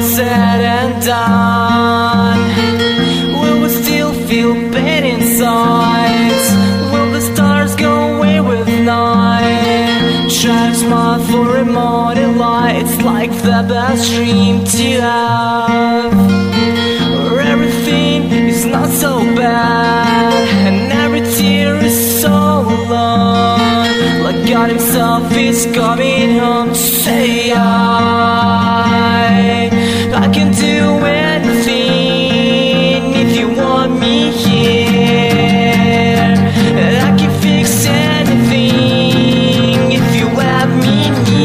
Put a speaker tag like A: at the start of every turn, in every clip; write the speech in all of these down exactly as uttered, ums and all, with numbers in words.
A: is said and done, will we still feel pain inside? Will the stars go away with night? Try to smile for a morning light. It's like the best dream to have, where everything is not so bad and every tear is so long. Like God himself is coming home to say I, I can do anything if you want me here. And I can fix anything if you let me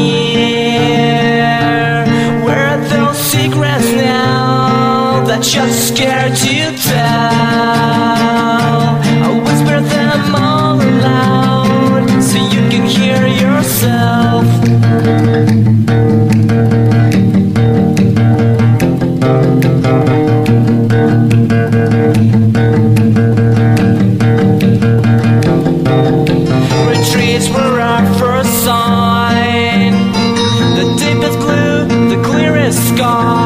A: near. Where are those secrets now that you're scared to tell? I whisper them all aloud so you can hear yourself. Retreats were our first sign, the deepest blue, the clearest sky.